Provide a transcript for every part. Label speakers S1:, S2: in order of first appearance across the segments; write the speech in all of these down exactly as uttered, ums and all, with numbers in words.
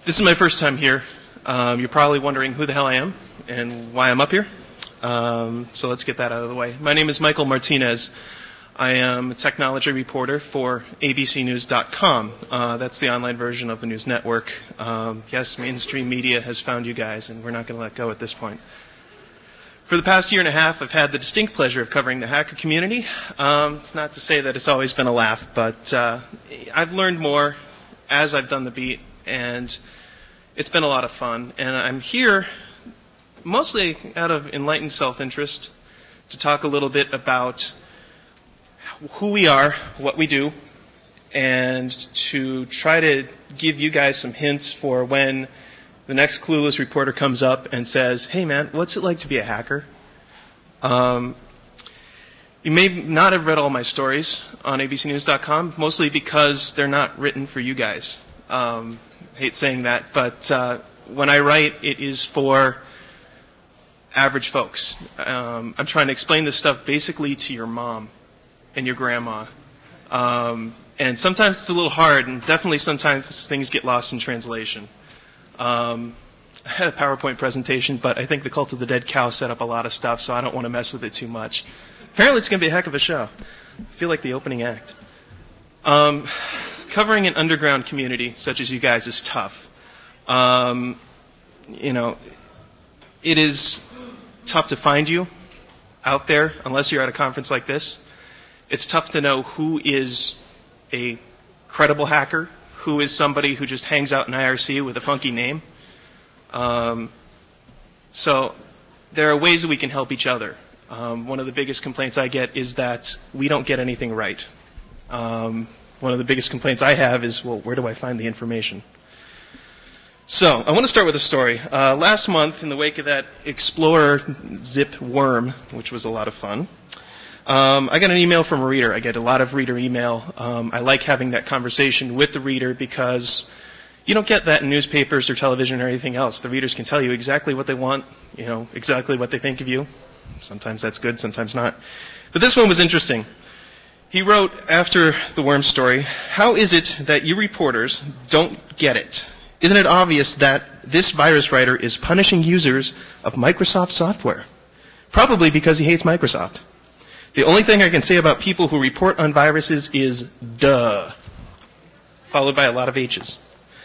S1: This is my first time here. Um, you're probably wondering who the hell I am and why I'm up here. Um, so let's get that out of the way. My name is Michael Martinez. I am a technology reporter for A B C News dot com. Uh, that's the online version of the news network. Um, yes, mainstream media has found you guys, and we're not going to let go at this point. For the past year and a half, I've had the distinct pleasure of covering the hacker community. Um, it's not to say that it's always been a laugh, but uh, I've learned more as I've done the beat, and it's been a lot of fun. And I'm here mostly out of enlightened self-interest to talk a little bit about who we are, what we do, and to try to give you guys some hints for when the next clueless reporter comes up and says, hey man, what's it like to be a hacker? Um, you may not have read all my stories on A B C News dot com, mostly because they're not written for you guys. Um, I hate saying that, but uh, when I write, it is for average folks. Um, I'm trying to explain this stuff basically to your mom and your grandma. Um, and sometimes it's a little hard, and definitely sometimes things get lost in translation. Um, I had a PowerPoint presentation, but I think the Cult of the Dead Cow set up a lot of stuff, so I don't want to mess with it too much. Apparently it's going to be a heck of a show. I feel like the opening act. Um, covering an underground community such as you guys is tough. Um, you know, it is tough to find you out there unless you're at a conference like this. It's tough to know who is a credible hacker, who is somebody who just hangs out in I R C with a funky name. Um, so there are ways that we can help each other. Um, one of the biggest complaints I get is that we don't get anything right. Um, one of the biggest complaints I have is, well, where do I find the information? So I want to start with a story. Uh, last month, in the wake of that Explorer zip worm, which was a lot of fun, Um, I got an email from a reader. I get a lot of reader email. Um, I like having that conversation with the reader because you don't get that in newspapers or television or anything else. The readers can tell you exactly what they want, you know, exactly what they think of you. Sometimes that's good, sometimes not. But this one was interesting. He wrote after the worm story, how is it that you reporters don't get it? Isn't it obvious that this virus writer is punishing users of Microsoft software? Probably because he hates Microsoft. The only thing I can say about people who report on viruses is duh, followed by a lot of H's.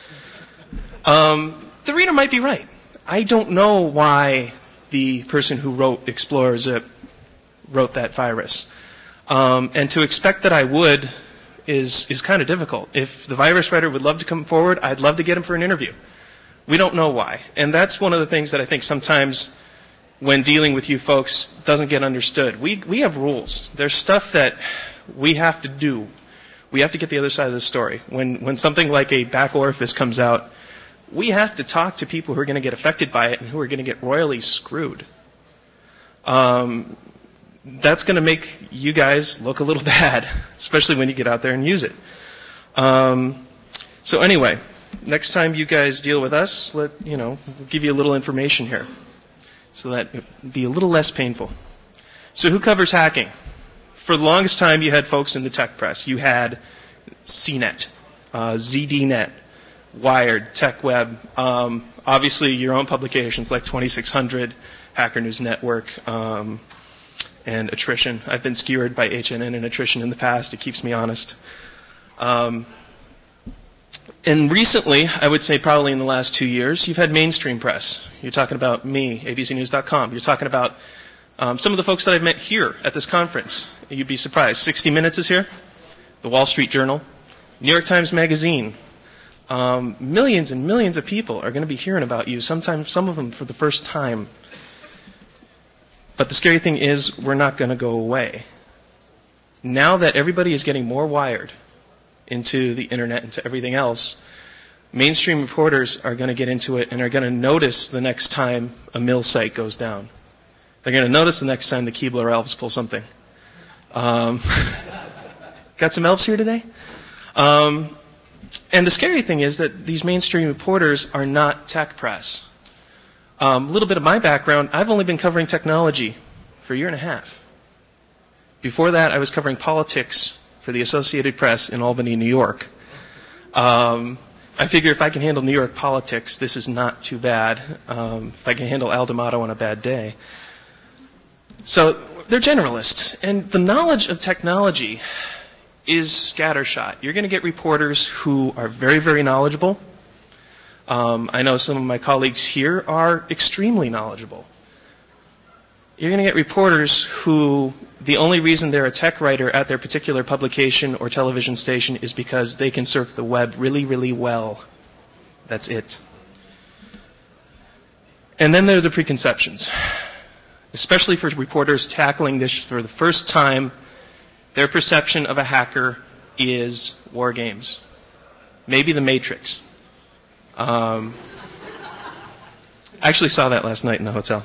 S1: Um, the reader might be right. I don't know why the person who wrote Explorer Zip wrote that virus. Um, and to expect that I would is, is kind of difficult. If the virus writer would love to come forward, I'd love to get him for an interview. We don't know why. And that's one of the things that I think sometimes when dealing with you folks doesn't get understood. We we have rules. There's stuff that we have to do. We have to get the other side of the story. When when something like a back orifice comes out, we have to talk to people who are going to get affected by it and who are going to get royally screwed. Um, that's going to make you guys look a little bad, especially when you get out there and use it. Um, so anyway, next time you guys deal with us, let you know, we'll give you a little information here, so that it would be a little less painful. So who covers hacking? For the longest time, you had folks in the tech press. You had C net, uh, Z D net, Wired, TechWeb, um, obviously your own publications like twenty-six hundred, Hacker News Network, um, and Attrition. I've been skewered by H N N and Attrition in the past. It keeps me honest. Um, And recently, I would say probably in the last two years, you've had mainstream press. You're talking about me, A B C News dot com. You're talking about um, some of the folks that I've met here at this conference. You'd be surprised. sixty minutes is here. The Wall Street Journal. New York Times Magazine. Um, millions and millions of people are going to be hearing about you, sometimes some of them for the first time. But the scary thing is we're not going to go away. Now that everybody is getting more wired into the internet, into everything else, mainstream reporters are going to get into it and are going to notice the next time a mill site goes down. They're going to notice the next time the Keebler elves pull something. Um, got some elves here today? Um, and the scary thing is that these mainstream reporters are not tech press. A um, little bit of my background, I've only been covering technology for a year and a half. Before that, I was covering politics for the Associated Press in Albany, New York. Um, I figure if I can handle New York politics, this is not too bad. Um, if I can handle Al D'Amato on a bad day. So they're generalists, and the knowledge of technology is scattershot. You're going to get reporters who are very, very knowledgeable. Um, I know some of my colleagues here are extremely knowledgeable. You're going to get reporters who the only reason they're a tech writer at their particular publication or television station is because they can surf the web really, really well. That's it. And then there are the preconceptions. Especially for reporters tackling this for the first time, their perception of a hacker is war games. Maybe The Matrix. Um, I actually saw that last night in the hotel.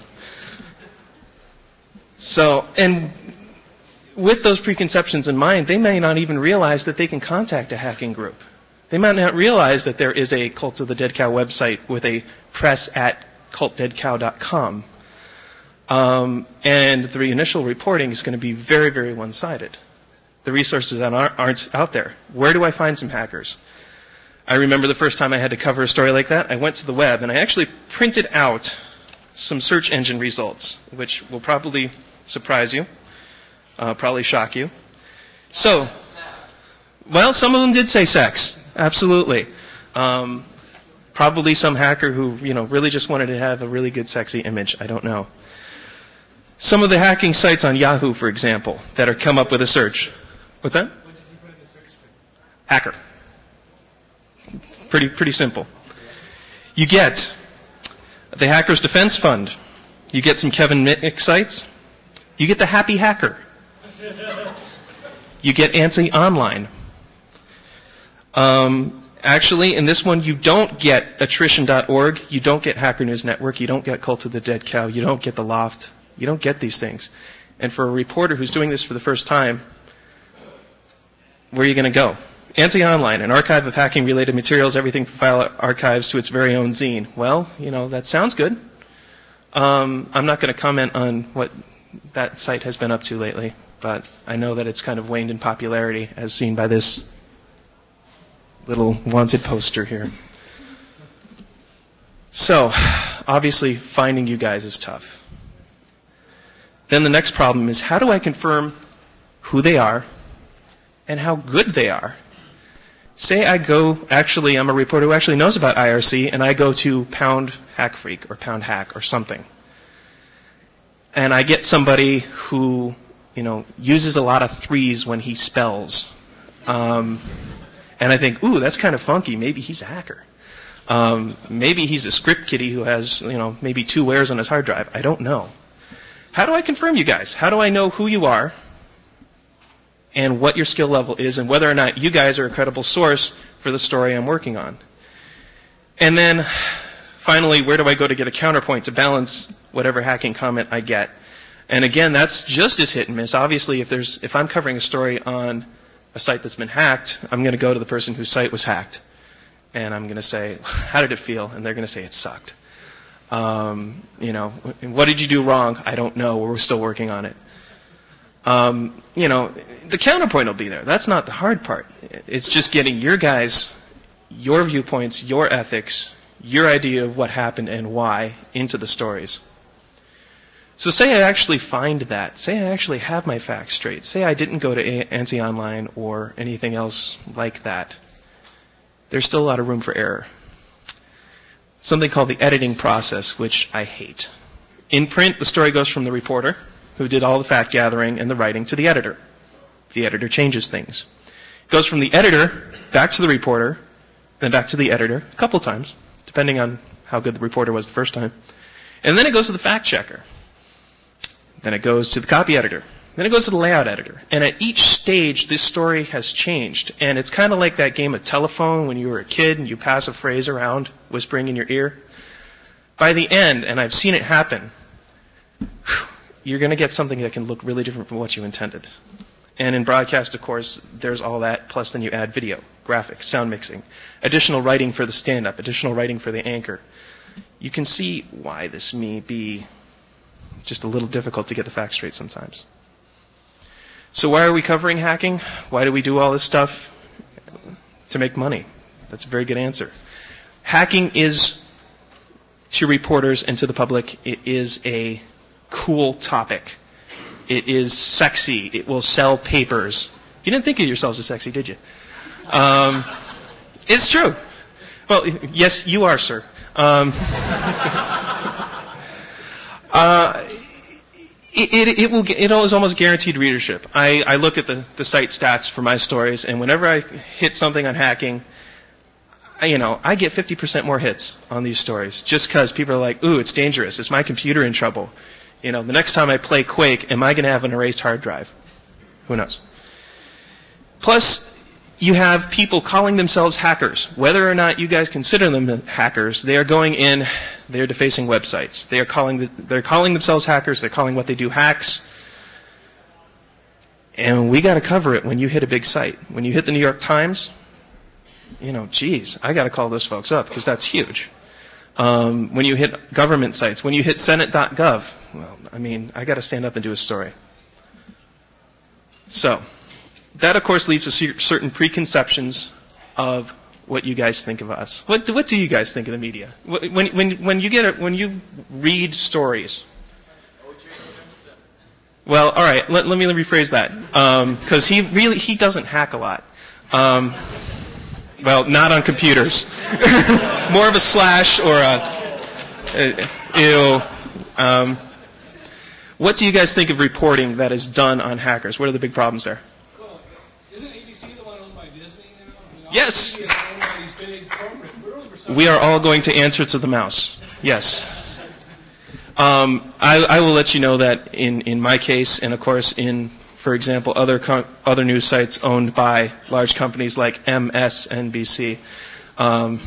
S1: So, and with those preconceptions in mind, they may not even realize that they can contact a hacking group. They might not realize that there is a Cult of the Dead Cow website with a press at cult dead cow dot com. Um, and the initial reporting is going to be very, very one-sided. The resources aren't out there. Where do I find some hackers? I remember the first time I had to cover a story like that, I went to the web and I actually printed out some search engine results, which will probably surprise you, uh, probably shock you. So, well, some of them did say sex, absolutely. Um, probably some hacker who, you know, really just wanted to have a really good, sexy image. I don't know. Some of the hacking sites on Yahoo, for example, that are come up with a search. What's that? What did you put in the search string? Hacker. Pretty, pretty simple. You get the Hackers Defense Fund. You get some Kevin Mitnick sites. You get the Happy Hacker. You get ANSI Online. Um, actually, in this one, you don't get attrition dot org. You don't get Hacker News Network. You don't get Cult of the Dead Cow. You don't get The Loft. You don't get these things. And for a reporter who's doing this for the first time, where are you going to go? ANSI Online, an archive of hacking-related materials, everything from file archives to its very own zine. Well, you know, that sounds good. Um, I'm not going to comment on what that site has been up to lately, but I know that it's kind of waned in popularity, as seen by this little wanted poster here. So, obviously, finding you guys is tough. Then the next problem is, how do I confirm who they are and how good they are? Say I go, actually, I'm a reporter who actually knows about I R C, and I go to Pound Hack Freak or Pound Hack or something. And I get somebody who, you know, uses a lot of threes when he spells. Um, and I think, ooh, that's kind of funky. Maybe he's a hacker. Um, maybe he's a script kiddie who has, you know, maybe two wares on his hard drive. I don't know. How do I confirm you guys? How do I know who you are and what your skill level is and whether or not you guys are a credible source for the story I'm working on? And then, finally, where do I go to get a counterpoint to balance whatever hacking comment I get? And again, that's just as hit and miss. Obviously, if there's if I'm covering a story on a site that's been hacked, I'm going to go to the person whose site was hacked. And I'm going to say, how did it feel? And they're going to say it sucked. Um, you know, what did you do wrong? I don't know. We're still working on it. Um, you know, the counterpoint will be there. That's not the hard part. It's just getting your guys, your viewpoints, your ethics, your idea of what happened and why into the stories. So say I actually find that. Say I actually have my facts straight. Say I didn't go to ANSI Online or anything else like that. There's still a lot of room for error. Something called the editing process, which I hate. In print, the story goes from the reporter, who did all the fact gathering and the writing, to the editor. The editor changes things. It goes from the editor back to the reporter, then back to the editor a couple times, depending on how good the reporter was the first time. And then it goes to the fact checker. Then it goes to the copy editor. Then it goes to the layout editor. And at each stage, this story has changed. And it's kind of like that game of telephone when you were a kid and you pass a phrase around, whispering in your ear. By the end, and I've seen it happen, you're going to get something that can look really different from what you intended. And in broadcast, of course, there's all that, plus then you add video, graphics, sound mixing, additional writing for the stand-up, additional writing for the anchor. You can see why this may be just a little difficult to get the facts straight sometimes. So why are we covering hacking? Why do we do all this stuff? To make money. That's a very good answer. hacking is, to reporters and to the public, it is a cool topic. It is sexy. It will sell papers. You didn't think of yourselves as sexy, did you? Um, it's true. Well, yes, you are, sir. Um, uh, it, it, it will. It is almost guaranteed readership. I, I look at the, the site stats for my stories, and whenever I hit something on hacking, I, you know, I get fifty percent more hits on these stories just because people are like, "Ooh, it's dangerous. Is my computer in trouble?" You know, the next time I play Quake, am I going to have an erased hard drive? Who knows? Plus, you have people calling themselves hackers. Whether or not you guys consider them hackers, they are going in, they are defacing websites. They are calling the, they're calling themselves hackers. They're calling what they do hacks. And we got to cover it when you hit a big site. When you hit the New York Times, you know, geez, I got to call those folks up because that's huge. Um, when you hit government sites, when you hit Senate dot gov, well, I mean, I got to stand up and do a story. So, that of course leads to certain preconceptions of what you guys think of us. What, what do you guys think of the media? When, when, when you get a, when you read stories. Well, all right. Let, let me rephrase that because um, he really he doesn't hack a lot. Um, well, not on computers. More of a slash or a, a ew. Um, what do you guys think of reporting that is done on hackers? What are the big problems there?
S2: Well, isn't A B C the one owned by Disney now? I mean,
S1: yes.
S2: Owned by these big corporate, really
S1: we are all going to answer to the mouse. Yes. Um, I, I will let you know that in, in my case, and of course in, for example, other co- other news sites owned by large companies like M S N B C, um,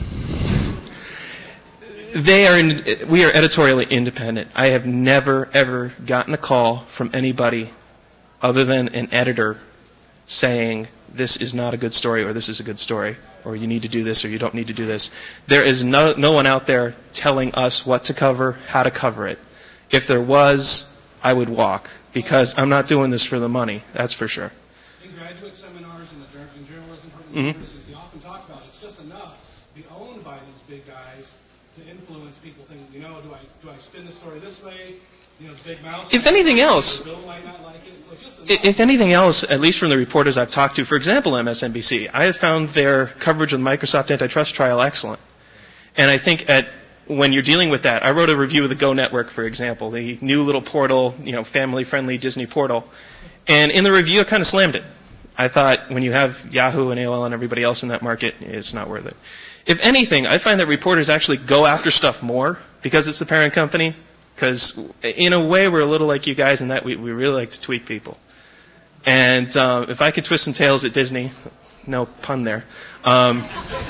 S1: they are in, we are editorially independent. I have never ever gotten a call from anybody other than an editor saying this is not a good story or this is a good story or you need to do this or you don't need to do this. There is no, no one out there telling us what to cover, how to cover it. If there was, I would walk because I'm not doing this for the money, that's for sure.
S2: In graduate seminars in, the, in journalism from
S1: mm-hmm.
S2: universities, they often talk about it. It's just enough to be owned by these big guys to influence people thinking, you know, do I do I spin the story this way? You know, it's big mouse.
S1: If anything else,
S2: Bill might not like it. So it's just
S1: if anything else, at least from the reporters I've talked to, for example, M S N B C, I have found their coverage of the Microsoft antitrust trial excellent. And I think at when you're dealing with that, I wrote a review of the Go Network, for example, the new little portal, you know, family-friendly Disney portal. And in the review, I kind of slammed it. I thought when you have Yahoo and A O L and everybody else in that market, it's not worth it. If anything, I find that reporters actually go after stuff more because it's the parent company. Because in a way, we're a little like you guys in that we, we really like to tweak people. And uh, if I could twist some tails at Disney, no pun there. Um,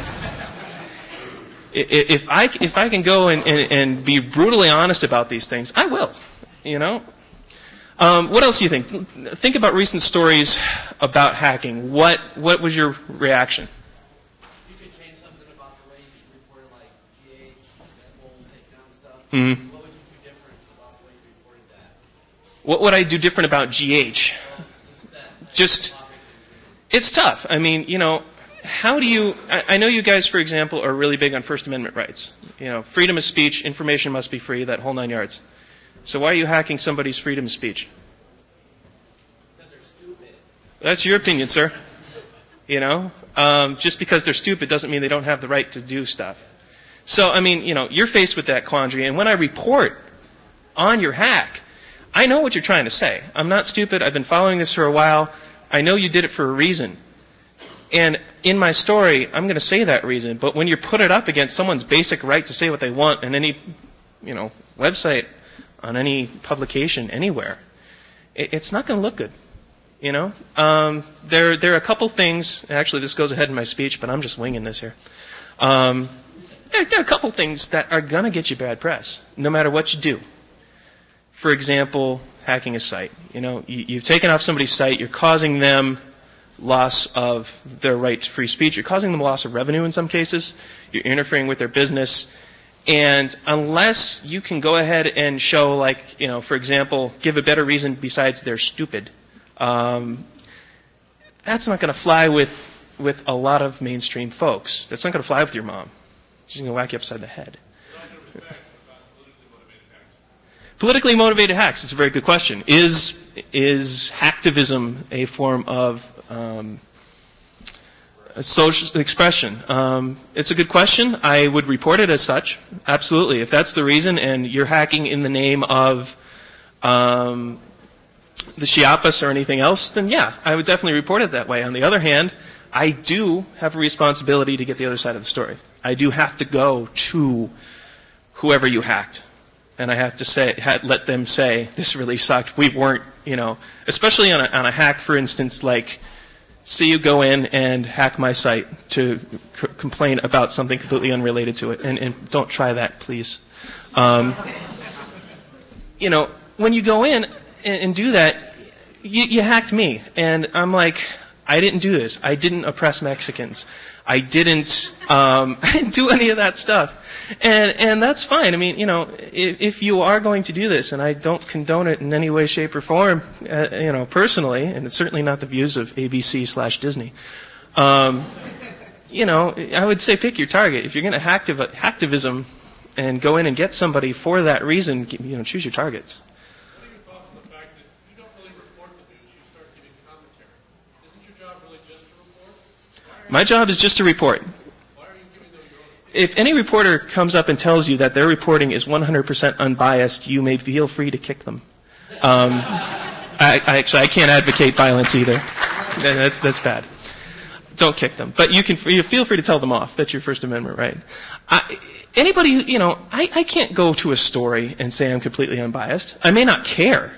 S1: if I if I can go and, and, and be brutally honest about these things, I will. You know. Um, what else do you think? Think about recent stories about hacking. What what was your reaction?
S3: You could change something about the way you report like G H, that whole takedown stuff.
S1: Mm-hmm.
S3: What would you do different about the way you reported that?
S1: What would I do different about G H?
S3: Well, just that,
S1: just it's tough. I mean, you know, how do you? I, I know you guys, for example, are really big on First Amendment rights. You know, freedom of speech, information must be free, that whole nine yards. So why are you hacking somebody's freedom of speech?
S3: Because they're stupid.
S1: That's your opinion, sir. You know, um, just because they're stupid doesn't mean they don't have the right to do stuff. So, I mean, you know, you're faced with that quandary. And when I report on your hack, I know what you're trying to say. I'm not stupid. I've been following this for a while. I know you did it for a reason. And in my story, I'm going to say that reason. But when you put it up against someone's basic right to say what they want in any, you know, website, on any publication, anywhere, it, it's not going to look good. You know, um, there there are a couple things. Actually, this goes ahead in my speech, but I'm just winging this here. Um, there, there are a couple things that are going to get you bad press, no matter what you do. For example, hacking a site. You know, you, you've taken off somebody's site. You're causing them loss of their right to free speech. You're causing them loss of revenue in some cases. You're interfering with their business. And unless you can go ahead and show, like, you know, for example, give a better reason besides they're stupid, um, that's not going to fly with with a lot of mainstream folks. That's not going to fly with your mom. She's going to whack you upside the head. Politically motivated hacks. It's a very good question. Is is hacktivism a form of um, a social expression? Um, it's a good question. I would report it as such. Absolutely. If that's the reason, and you're hacking in the name of um, the Chiapas or anything else, then yeah, I would definitely report it that way. On the other hand, I do have a responsibility to get the other side of the story. I do have to go to whoever you hacked. And I have to say, let them say, this really sucked. We weren't, you know, especially on a, on a hack, for instance, like, say you go in and hack my site to c- complain about something completely unrelated to it. And, and don't try that, please. Um, you know, when you go in and, and do that, you, you hacked me. And I'm like, I didn't do this. I didn't oppress Mexicans. I didn't, um, I didn't do any of that stuff. And, and that's fine. I mean, you know, if, if you are going to do this, and I don't condone it in any way, shape, or form, uh, you know, personally, and it's certainly not the views of A B C slash Disney, um, you know, I would say pick your target. If you're going to hacktiv- hacktivism and go in and get somebody for that reason, you know, choose your targets.
S2: What are your thoughts on the fact that you don't really report the news, you start giving commentary? Isn't your job really just to report?
S1: My job is just to report. If any reporter comes up and tells you that their reporting is one hundred percent unbiased, you may feel free to kick them. Um, I, I actually I can't advocate violence either. That's that's bad. Don't kick them, but you can you feel free to tell them off. That's your First Amendment right. I, anybody, you know, I, I can't go to a story and say I'm completely unbiased. I may not care.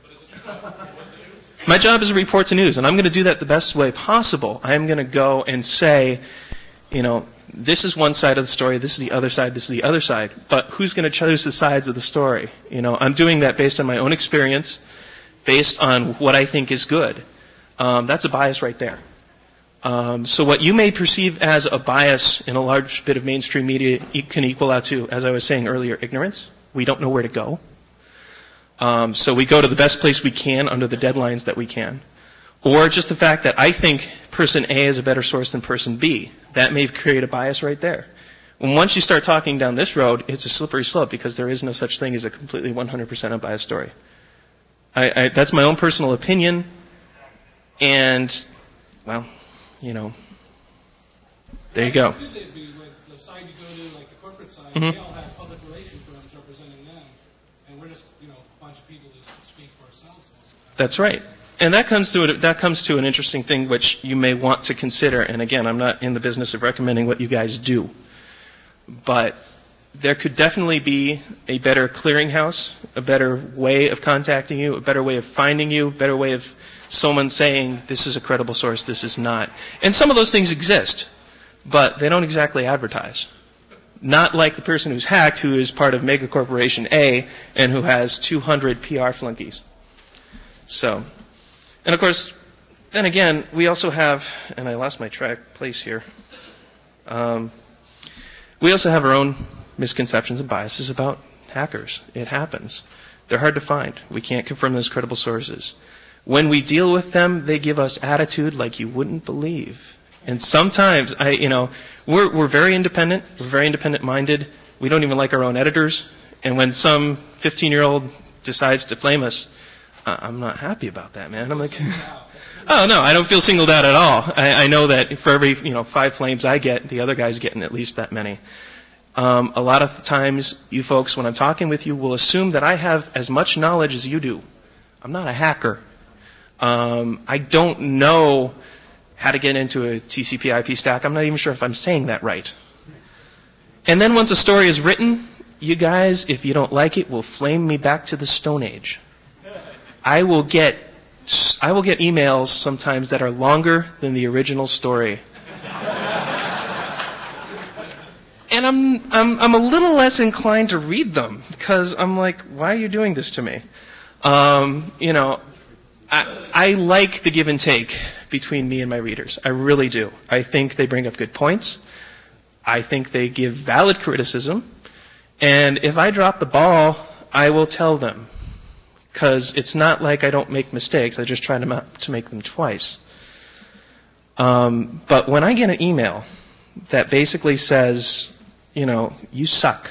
S1: My job is to report to news, and I'm going to do that the best way possible. I'm going to go and say, you know, this is one side of the story, this is the other side, this is the other side. But who's going to choose the sides of the story? You know, I'm doing that based on my own experience, based on what I think is good. Um, that's a bias right there. Um, so what you may perceive as a bias in a large bit of mainstream media can equal out to, as I was saying earlier, ignorance. We don't know where to go. Um, so we go to the best place we can under the deadlines that we can. Or just the fact that I think person A is a better source than person B. That may create a bias right there. When once you start talking down this road, it's a slippery slope because there is no such thing as a completely one hundred percent unbiased story. I, I, that's my own personal opinion. And, well, you know, there you go.
S2: Could they be like the side you go to, like the corporate side,
S1: Mm-hmm.
S2: they all have public relation firms representing them, and we're just, you know, a bunch of people who speak for ourselves most of the time.
S1: That's right. And that comes to a, that comes to an interesting thing which you may want to consider. And again, I'm not in the business of recommending what you guys do, but there could definitely be a better clearinghouse, a better way of contacting you, a better way of finding you, a better way of someone saying this is a credible source, this is not. And some of those things exist, but they don't exactly advertise. Not like the person who's hacked, who is part of mega corporation A and who has two hundred P R flunkies. So. And of course, then again, we also have, and I lost my track place here, um, we also have our own misconceptions and biases about hackers. It happens. They're hard to find. We can't confirm those credible sources. When we deal with them, they give us attitude like you wouldn't believe. And sometimes, I, you know, we're, we're very independent. We're very independent-minded. We don't even like our own editors. And when some fifteen-year-old decides to flame us, I'm not happy about that, man. I'm like, oh no, I don't feel singled out at all. I, I know that for every, you know, five flames I get, the other guy's getting at least that many. Um, a lot of times, you folks, when I'm talking with you, will assume that I have as much knowledge as you do. I'm not a hacker. Um, I don't know how to get into a T C P I P stack. I'm not even sure if I'm saying that right. And then once a story is written, you guys, if you don't like it, will flame me back to the Stone Age. I will get I will get emails sometimes that are longer than the original story. And I'm I'm I'm a little less inclined to read them because I'm like, why are you doing this to me? Um, you know, I I like the give and take between me and my readers. I really do. I think they bring up good points. I think they give valid criticism. And if I drop the ball, I will tell them. Because it's not like I don't make mistakes. I just try to, ma- to make them twice. Um, but when I get an email that basically says, you know, you suck.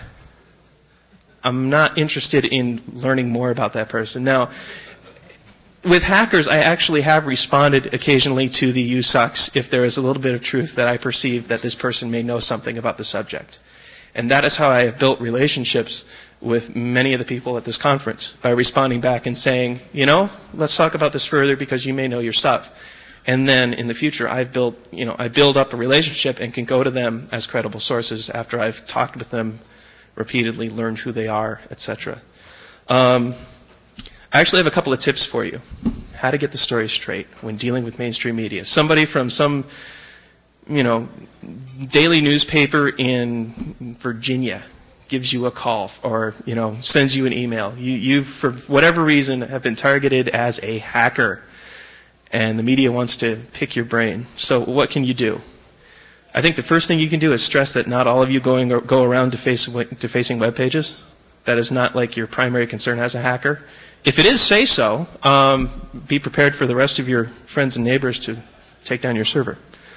S1: I'm not interested in learning more about that person. Now, with hackers, I actually have responded occasionally to the you sucks if there is a little bit of truth that I perceive that this person may know something about the subject. And that is how I have built relationships with many of the people at this conference, by responding back and saying, you know, let's talk about this further because you may know your stuff. And then in the future, I've built, you know, I build up a relationship and can go to them as credible sources after I've talked with them repeatedly, learned who they are, et cetera. Um, I actually have a couple of tips for you. How to get the story straight when dealing with mainstream media. Somebody from some, you know, daily newspaper in Virginia gives you a call or, you know, sends you an email. You, you, for whatever reason, have been targeted as a hacker, and the media wants to pick your brain. So what can you do? I think the first thing you can do is stress that not all of you going go around to face defacing web pages. That is not like your primary concern as a hacker. If it is, say so. Um, be prepared for the rest of your friends and neighbors to take down your server.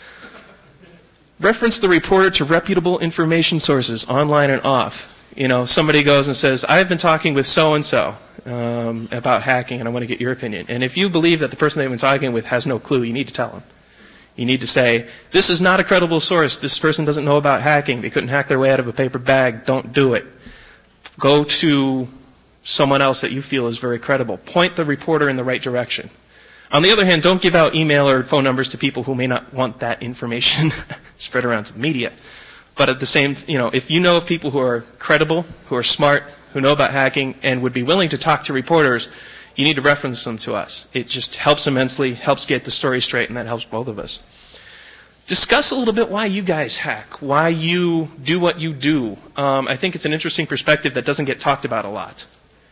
S1: Reference the reporter to reputable information sources, online and off. You know, somebody goes and says, I've been talking with so-and-so um, about hacking, and I want to get your opinion. And if you believe that the person they've been talking with has no clue, you need to tell them. You need to say, this is not a credible source. This person doesn't know about hacking. They couldn't hack their way out of a paper bag. Don't do it. Go to someone else that you feel is very credible. Point the reporter in the right direction. On the other hand, don't give out email or phone numbers to people who may not want that information spread around to the media. But at the same, you know, if you know of people who are credible, who are smart, who know about hacking, and would be willing to talk to reporters, you need to reference them to us. It just helps immensely, helps get the story straight, and that helps both of us. Discuss a little bit why you guys hack, why you do what you do. Um, I think it's an interesting perspective that doesn't get talked about a lot.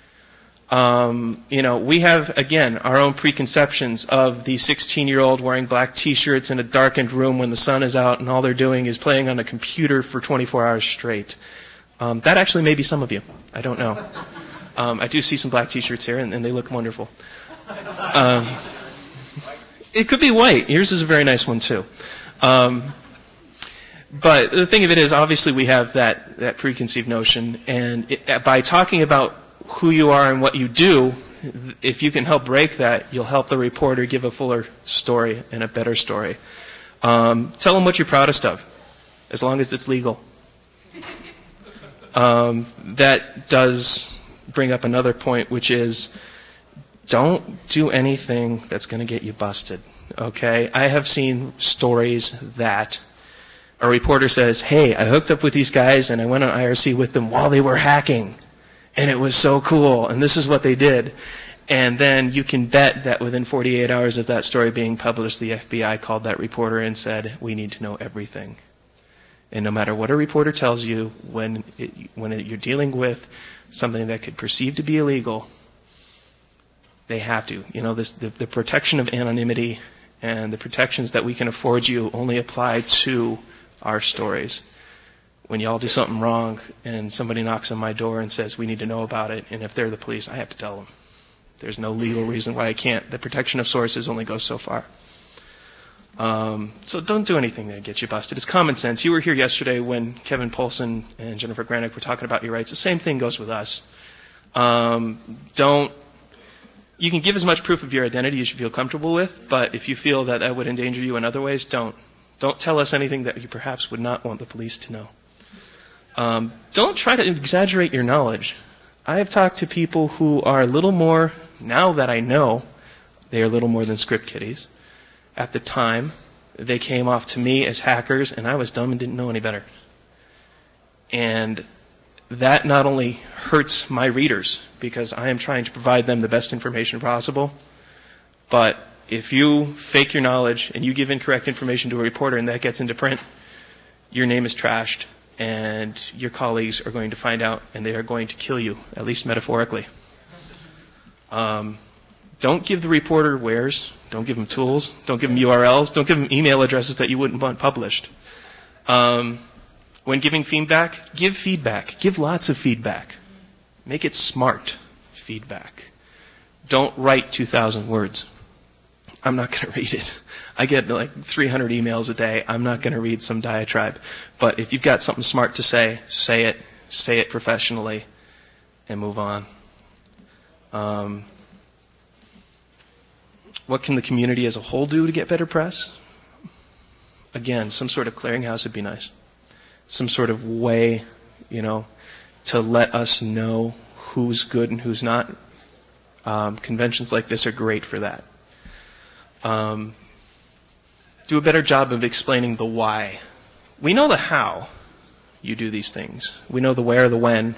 S1: Um, you know, we have, again, our own preconceptions of the sixteen-year-old wearing black T-shirts in a darkened room when the sun is out and all they're doing is playing on a computer for twenty-four hours straight. Um, that actually may be some of you. I don't know. Um, I do see some black T-shirts here, and, and they look wonderful. Um, it could be white. Yours is a very nice one, too. Um, but the thing of it is, obviously, we have that, that preconceived notion, and it, by talking about who you are and what you do, if you can help break that, you'll help the reporter give a fuller story and a better story. Um, tell them what you're proudest of, as long as it's legal. Um, that does bring up another point, which is don't do anything that's going to get you busted. Okay? I have seen stories that a reporter says, hey, I hooked up with these guys and I went on I R C with them while they were hacking. And it was so cool, and this is what they did. And then you can bet that within forty-eight hours of that story being published, the F B I called that reporter and said, we need to know everything. And no matter what a reporter tells you, when it, when it, you're dealing with something that could perceive to be illegal, they have to. You know, this, the, the protection of anonymity and the protections that we can afford you only apply to our stories. When y'all do something wrong and somebody knocks on my door and says, we need to know about it, and if they're the police, I have to tell them. There's no legal reason why I can't. The protection of sources only goes so far. Um, so don't do anything that gets you busted. It's common sense. You were here yesterday when Kevin Polson and Jennifer Granick were talking about your rights. The same thing goes with us. Um, don't, you can give as much proof of your identity as you feel comfortable with, but if you feel that that would endanger you in other ways, don't. Don't tell us anything that you perhaps would not want the police to know. Um, don't try to exaggerate your knowledge. I have talked to people who are a little more, now that I know, they are a little more than script kiddies. At the time, they came off to me as hackers, and I was dumb and didn't know any better. And that not only hurts my readers, because I am trying to provide them the best information possible, but if you fake your knowledge and you give incorrect information to a reporter and that gets into print, your name is trashed, and your colleagues are going to find out, and they are going to kill you, at least metaphorically. Um, don't give the reporter wares. Don't give them tools. Don't give them U R Ls. Don't give them email addresses that you wouldn't want published. Um, when giving feedback, give feedback. Give lots of feedback. Make it smart feedback. Don't write two thousand words. I'm not going to read it. I get like three hundred emails a day. I'm not going to read some diatribe. But if you've got something smart to say, say it. Say it professionally and move on. Um, what can the community as a whole do to get better press? Again, some sort of clearinghouse would be nice. Some sort of way, you know, to let us know who's good and who's not. Um, conventions like this are great for that. Um, do a better job of explaining the why. We know the how you do these things. We know the where, the when.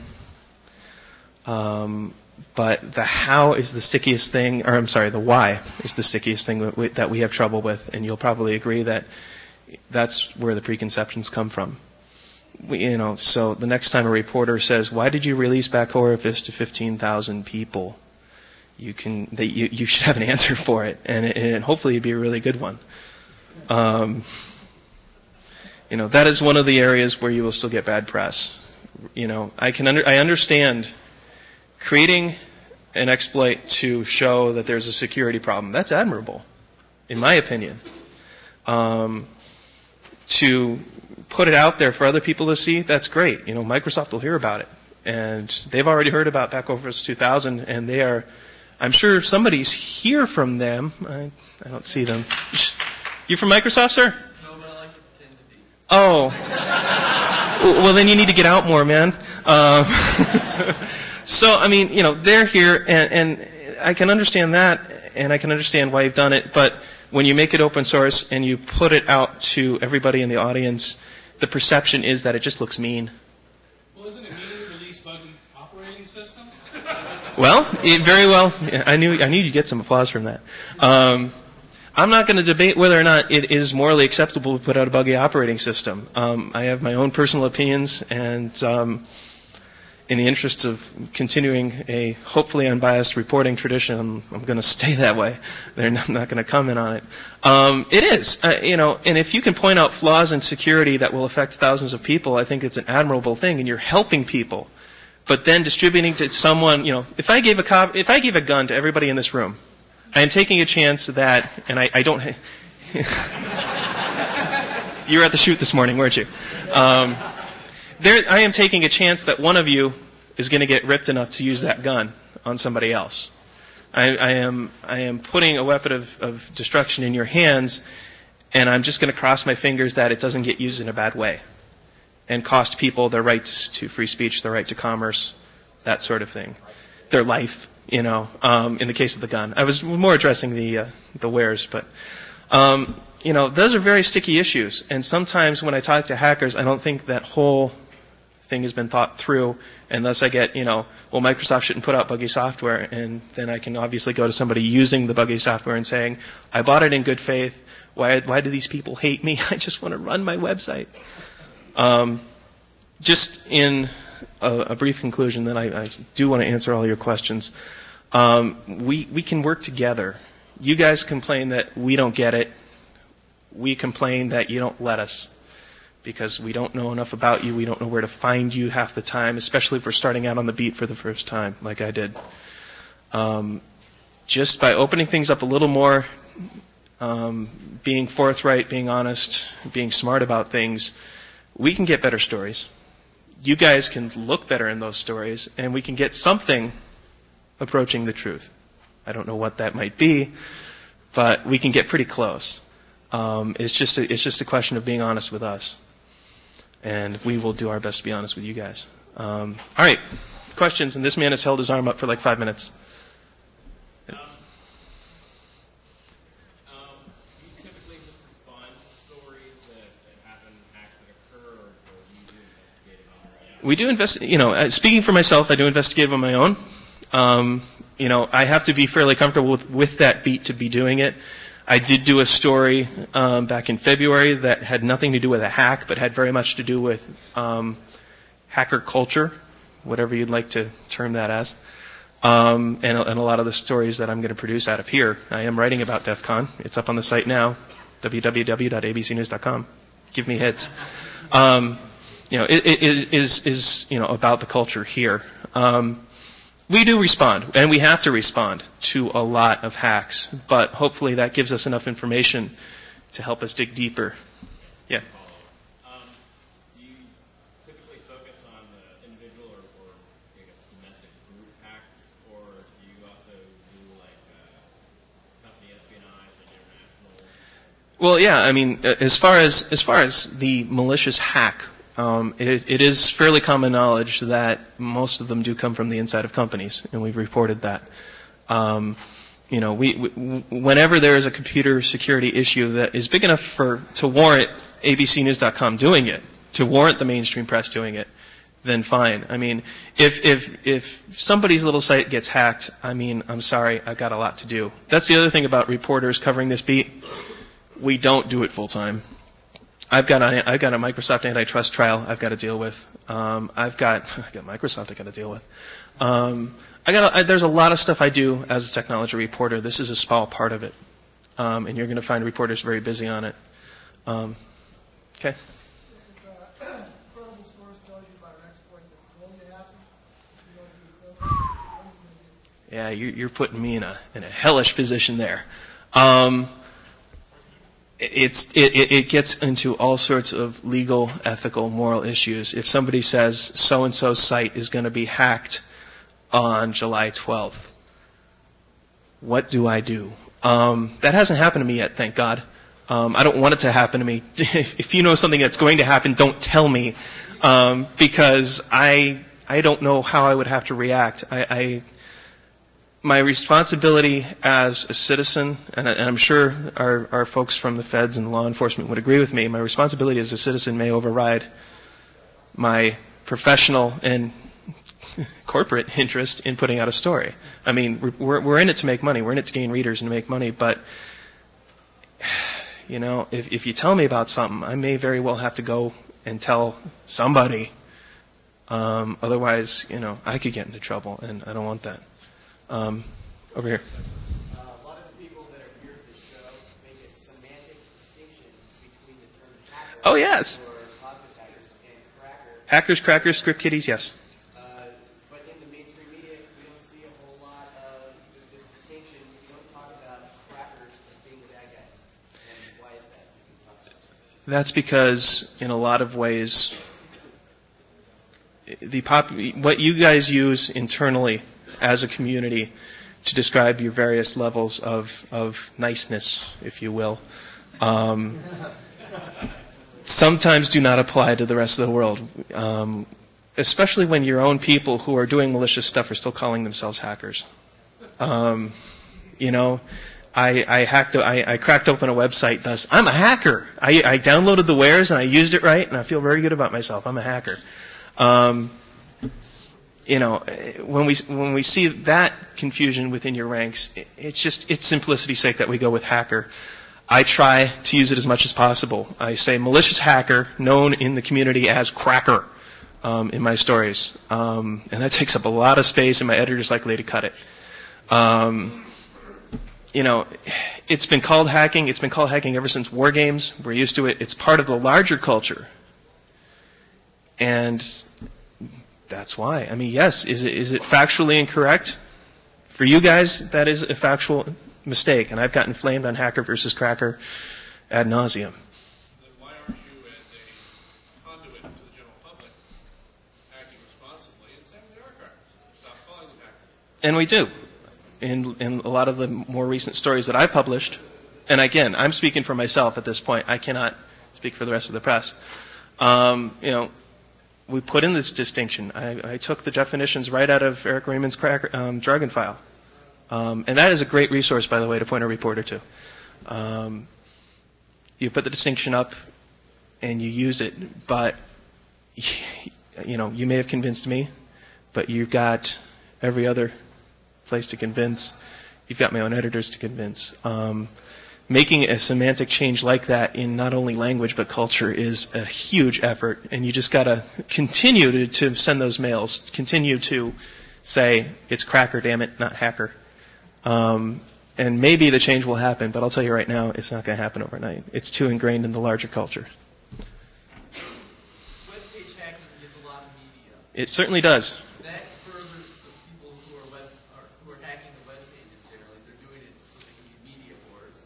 S1: Um, but the how is the stickiest thing, or I'm sorry, the why is the stickiest thing that we, that we have trouble with, and you'll probably agree that that's where the preconceptions come from. We, you know, so the next time a reporter says, "Why did you release Back Horrorfist to fifteen thousand people?" You can, they, you, you should have an answer for it, and, it, and hopefully it'd be a really good one. Um, you know, that is one of the areas where you will still get bad press. You know, I can under, I understand creating an exploit to show that there's a security problem. That's admirable, in my opinion. Um, to put it out there for other people to see, that's great. You know, Microsoft will hear about it, and they've already heard about Back Horrorfist two thousand, and they are. I'm sure somebody's here from them. I, I don't see them. You from Microsoft, sir?
S3: No, but I like to pretend to be.
S1: Oh. Well, then you need to get out more, man. Um, so, I mean, you know, they're here, and, and I can understand that, and I can understand why you've done it, but when you make it open source and you put it out to everybody in the audience, the perception is that it just looks mean.
S2: Well, isn't it mean to release buggy operating systems?
S1: Well, it very well. I knew I knew you'd get some applause from that. Um, I'm not going to debate whether or not it is morally acceptable to put out a buggy operating system. Um, I have my own personal opinions, and um, in the interest of continuing a hopefully unbiased reporting tradition, I'm, I'm going to stay that way. They're not, not going to comment on it. Um, it is, uh, you know, and if you can point out flaws in security that will affect thousands of people, I think it's an admirable thing, and you're helping people. But then distributing to someone, you know, if I gave a cop, if I gave a gun to everybody in this room, I am taking a chance that, and I, I don't. You were at the shoot this morning, weren't you? Um, there, I am taking a chance that one of you is going to get ripped enough to use that gun on somebody else. I, I am, I am putting a weapon of, of destruction in your hands, and I'm just going to cross my fingers that it doesn't get used in a bad way and cost people their rights to free speech, their right to commerce, that sort of thing, their life. You know, um, in the case of the gun, I was more addressing the uh, the wares, but um, you know, those are very sticky issues. And sometimes when I talk to hackers, I don't think that whole thing has been thought through. And thus, I get, you know, well, Microsoft shouldn't put out buggy software, and then I can obviously go to somebody using the buggy software and saying, I bought it in good faith. Why why do these people hate me? I just want to run my website. Um, just in a, a brief conclusion, then I, I do want to answer all your questions. Um, we we can work together. You guys complain that we don't get it. We complain that you don't let us because we don't know enough about you. We don't know where to find you half the time, especially if we're starting out on the beat for the first time, like I did. Um, just by opening things up a little more, um, being forthright, being honest, being smart about things, we can get better stories. You guys can look better in those stories, and we can get something approaching the truth. I don't know what that might be, but we can get pretty close. Um, it's just a, it's just a question of being honest with us, and we will do our best to be honest with you guys. Um, all right, questions, and this man has held his arm up for like five minutes.
S4: Um, um, do you typically just respond to stories that, that happen, acts that occur, or, or do you do investigating on your own?
S1: We do invest. You know, uh, speaking for myself, I do investigate on my own. Um, you know, I have to be fairly comfortable with, with that beat to be doing it. I did do a story um, back in February that had nothing to do with a hack, but had very much to do with um, hacker culture, whatever you'd like to term that as. Um, and, and a lot of the stories that I'm going to produce out of here. I am writing about DEF CON. It's up on the site now, w w w dot a b c news dot com. Give me hits. Um, you know, it, it is, is, is, you know, about the culture here. Um, We do respond, and we have to respond to a lot of hacks, but hopefully that gives us enough information to help us dig deeper. Yeah.
S4: Um, do you typically focus on the individual or, or I guess domestic group hacks, or do you also do like uh, company espionage and international?
S1: Well, yeah. I mean, as far as as far as the malicious hack, um, it, is, it is fairly common knowledge that most of them do come from the inside of companies, and we've reported that. Um, you know, we, we whenever there is a computer security issue that is big enough for to warrant A B C News dot com doing it, to warrant the mainstream press doing it, then fine. I mean, if if if somebody's little site gets hacked, I mean, I'm sorry, I've got a lot to do. That's the other thing about reporters covering this beat. We don't do it full time. I've got a, I've got a Microsoft antitrust trial I've got to deal with. Um, I've got I've got Microsoft I've got to deal with. Um, I got a, I, there's a lot of stuff I do as a technology reporter. This is a small part of it, um, and you're going to find reporters very busy on it. Um, okay. Yeah, you're, you're putting me in a in a hellish position there. Um, It's it, it gets into all sorts of legal, ethical, moral issues. If somebody says so and so's site is going to be hacked on July twelfth, what do I do? Um, that hasn't happened to me yet, thank God. Um, I don't want it to happen to me. if, if you know something that's going to happen, don't tell me, um, because I I don't know how I would have to react. I, I My responsibility as a citizen, and, and I'm sure our, our folks from the feds and law enforcement would agree with me, my responsibility as a citizen may override my professional and corporate interest in putting out a story. I mean, we're, we're in it to make money. We're in it to gain readers and to make money. But, you know, if, if you tell me about something, I may very well have to go and tell somebody. Um, otherwise, you know, I could get into trouble, and I don't want that. Um, over here.
S3: Uh, a lot of the people that are here at the show make a semantic distinction between the term hacker
S1: Oh, yes.
S3: or cloud attackers and cracker.
S1: Hackers, crackers, script kiddies, yes.
S3: Uh, but in the mainstream media, we don't see a whole lot of this distinction. We don't talk about crackers as being the bad guys. And why is that? Can you talk about that?
S1: That's because, in a lot of ways, the pop, what you guys use internally as a community to describe your various levels of, of niceness, if you will, um, sometimes do not apply to the rest of the world, um, especially when your own people who are doing malicious stuff are still calling themselves hackers. Um, you know, I, I hacked, I, I cracked open a website. Thus, I'm a hacker. I, I downloaded the wares and I used it right, and I feel very good about myself. I'm a hacker. Um, You know, when we when we see that confusion within your ranks, it's just it's simplicity's sake that we go with hacker. I try to use it as much as possible. I say malicious hacker, known in the community as cracker, um, in my stories, um, and that takes up a lot of space, and my editor's likely to cut it. Um, you know, it's been called hacking. It's been called hacking ever since war games. We're used to it. It's part of the larger culture, and that's why. I mean, yes, is it is it factually incorrect? For you guys, that is a factual mistake, and I've gotten flamed on hacker versus cracker ad nauseum.
S2: Then why aren't you, as a conduit to the general public, acting responsibly and saying they are crackers? Stop calling them hackers.
S1: And we do. In in a lot of the more recent stories that I've published, and again, I'm speaking for myself at this point. I cannot speak for the rest of the press. Um, you know, we put in this distinction. I, I took the definitions right out of Eric Raymond's cracker, um, jargon file. Um, and that is a great resource, by the way, to point a reporter to. Um, you put the distinction up and you use it, but, you know, you may have convinced me, but you've got every other place to convince. You've got my own editors to convince. Um, Making a semantic change like that in not only language but culture is a huge effort, and you just got to continue to, to send those mails, continue to say it's cracker, damn it, not hacker. Um, and maybe the change will happen, but I'll tell you right now, it's not going to happen overnight. It's too ingrained in the larger culture.
S3: Web page hacking gets a lot of media.
S1: It certainly does.
S3: That furthers the people who are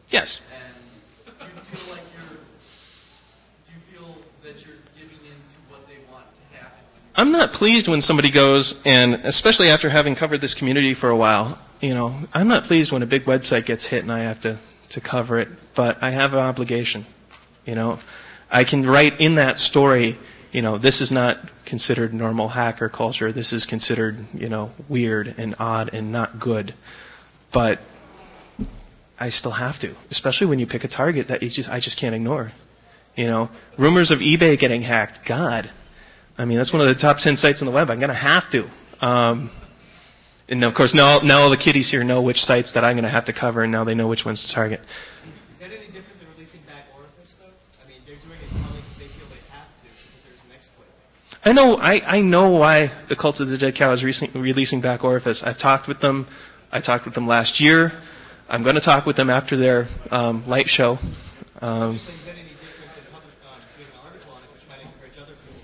S1: Yes.
S5: And do you feel like you're, do you feel that you're giving in to what they want to happen?
S1: I'm not pleased when somebody goes, and especially after having covered this community for a while, you know, I'm not pleased when a big website gets hit and I have to, to cover it, but I have an obligation. You know, I can write in that story, you know, this is not considered normal hacker culture. This is considered, you know, weird and odd and not good. But I still have to, especially when you pick a target that you just, I just can't ignore. You know, rumors of eBay getting hacked. God. I mean, that's one of the top ten sites on the web. I'm going to have to. Um, and of course, now, now all the kiddies here know which sites that I'm going to have to cover, and now they know which ones to target.
S6: Is that any different than releasing back Orifice, though? I mean, they're doing it probably because they feel they have to, because there's an exploit.
S1: I know, I, I know why the Cult of the Dead Cow is re- releasing back Orifice. I've talked with them. I talked with them last year. I'm going to talk with them after their um, light show. Um,
S6: Is that any different than publish, um, doing an article on it, which might encourage other people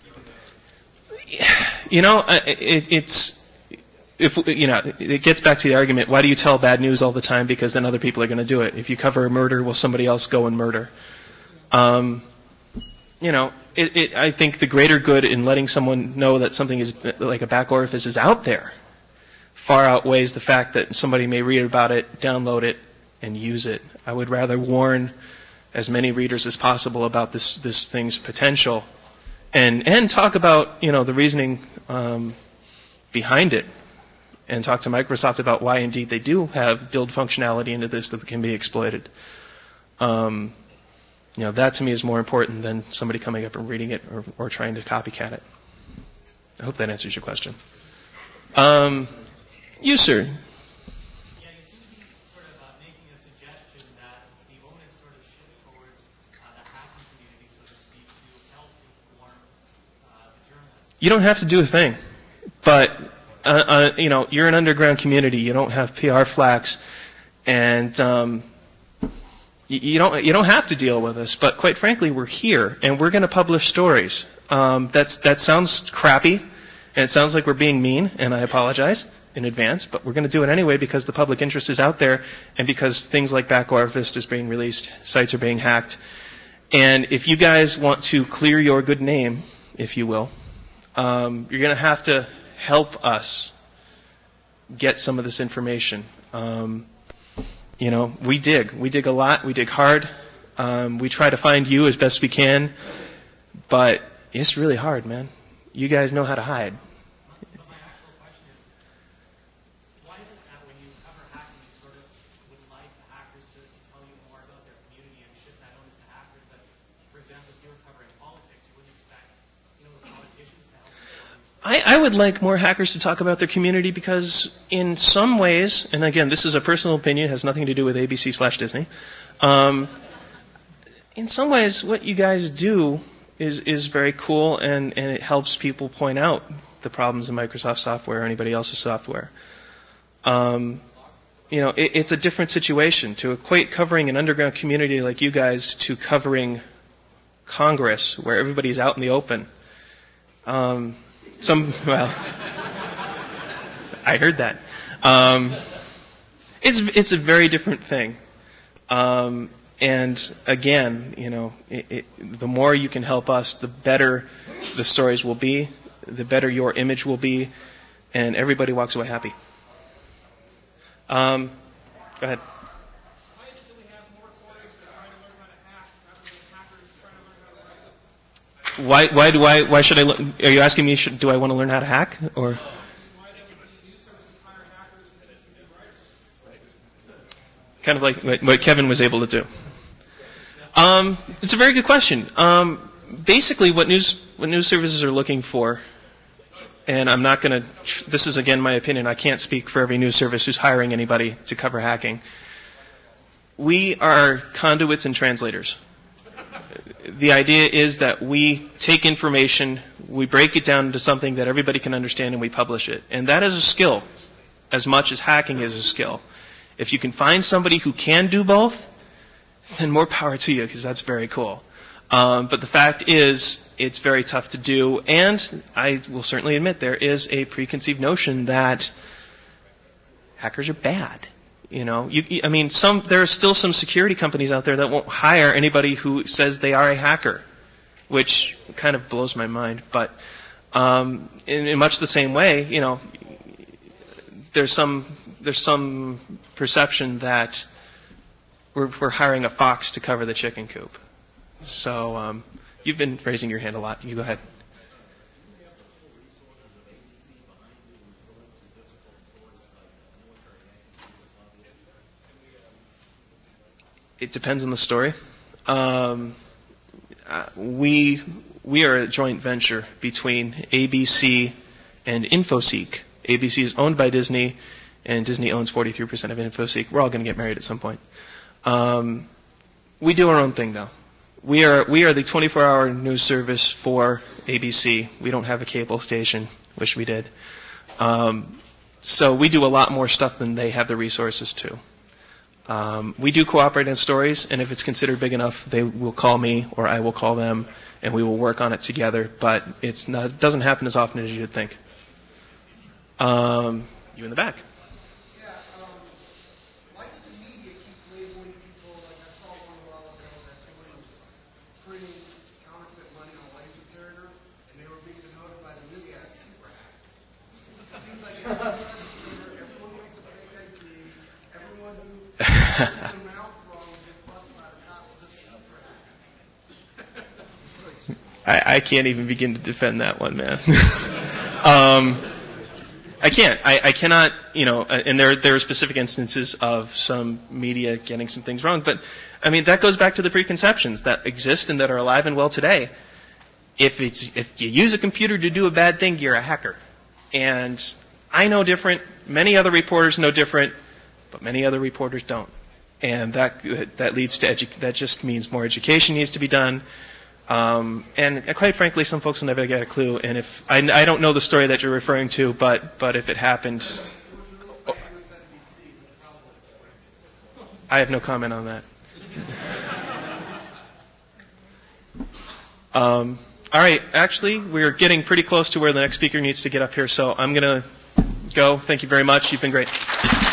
S6: to do it, even though...
S1: you know, it, it's if you know, it gets back to the argument: why do you tell bad news all the time? Because then other people are going to do it. If you cover a murder, will somebody else go and murder? Um, you know, it, it, I think the greater good in letting someone know that something is like a back orifice is out there far outweighs the fact that somebody may read about it, download it, and use it. I would rather warn as many readers as possible about this this thing's potential, and and talk about, you know, the reasoning um, behind it, and talk to Microsoft about why indeed they do have build functionality into this that can be exploited. Um, you know, that to me is more important than somebody coming up and reading it or, or trying to copycat it. I hope that answers your question. Um, you, sir.
S7: Yeah, you seem to be sort of uh, making a suggestion that the onus sort of shift towards uh, the hacking community, so to speak, to help inform uh, the journalists.
S1: You don't have to do a thing, but uh, uh, you know, you're an underground community. You don't have P R flaks, and um, you, you don't you don't have to deal with us. But quite frankly, we're here, and we're going to publish stories. Um, that's that sounds crappy, and it sounds like we're being mean, and I apologize in advance, but we're going to do it anyway because the public interest is out there, and because things like Back Orifice is being released, sites are being hacked, and if you guys want to clear your good name, if you will, um, you're going to have to help us get some of this information. Um, you know, we dig. We dig a lot. We dig hard. Um, we try to find you as best we can, but it's really hard, man. You guys know how to hide.
S7: But my actual question is, why is it that when you cover hacking, you sort of would like the hackers to tell you more about their community and shift that onus to hackers? But, for example, if you were covering politics, you wouldn't expect, you know, the politicians to help you.
S1: I, I would like more hackers to talk about their community because in some ways, and again, this is a personal opinion, it has nothing to do with A B C slash Disney. Um, in some ways, what you guys do is is very cool, and, and it helps people point out the problems in Microsoft software or anybody else's software. Um, you know, it, it's a different situation. To equate covering an underground community like you guys to covering Congress, where everybody's out in the open. Um, some, well, I heard that. Um, it's it's a very different thing. Um, And again, you know, it, it, the more you can help us, the better the stories will be, the better your image will be, and everybody walks away happy. Um, go ahead.
S2: Why is it that we have more quarters that try to learn how to hack rather than hackers trying to learn how to write?
S1: Why why do I why should I? Are you asking me? Should, do I want to learn how to hack or?
S2: Why don't the news services hire hackers and just do writers?
S1: Kind of like what, what Kevin was able to do. Um, it's a very good question. Um, basically, what news what news services are looking for, and I'm not going to. Tr- this is again my opinion. I can't speak for every news service who's hiring anybody to cover hacking. We are conduits and translators. The idea is that we take information, we break it down into something that everybody can understand, and we publish it. And that is a skill, as much as hacking is a skill. If you can find somebody who can do both, then more power to you, because that's very cool. Um, but the fact is, it's very tough to do, and I will certainly admit there is a preconceived notion that hackers are bad. You know, you, you- I mean, some there are still some security companies out there that won't hire anybody who says they are a hacker, which kind of blows my mind. But um, in, in much the same way, you know, there's some there's some perception that we're, we're hiring a fox to cover the chicken coop. So um, you've been raising your hand a lot. You go ahead. It depends on the story. Um, uh, we we are a joint venture between A B C and InfoSeek. A B C is owned by Disney, and Disney owns forty-three percent of InfoSeek. We're all going to get married at some point. Um, we do our own thing, though. We are we are the twenty-four hour news service for A B C. We don't have a cable station. Wish we did. Um, so we do a lot more stuff than they have the resources to. Um, we do cooperate on stories, and if it's considered big enough, they will call me or I will call them, and we will work on it together. But it's not, it doesn't happen as often as you'd think. Um, you in the back.
S8: Yeah, um, why does the media keep labeling people, like I saw one a while ago that somebody was printing counterfeit money on a laser printer, and they were being denoted by the media as super hackers. It seems like everyone, everyone wants to fake I D, everyone who opens their mouth wrong gets busted by the cops as a super hacker.
S1: I, I can't even begin to defend that one, man. um, I can't. I, I cannot, you know, and there there are specific instances of some media getting some things wrong. But, I mean, that goes back to the preconceptions that exist and that are alive and well today. If it's if you use a computer to do a bad thing, you're a hacker. And I know different. Many other reporters know different, but many other reporters don't. And that that leads to edu- that just means more education needs to be done. Um, and quite frankly, some folks will never get a clue. And if I, I don't know the story that you're referring to, but but if it happened, oh, I have no comment on that. um, all right, actually, we're getting pretty close to where the next speaker needs to get up here, so I'm going to go. Thank you very much. You've been great.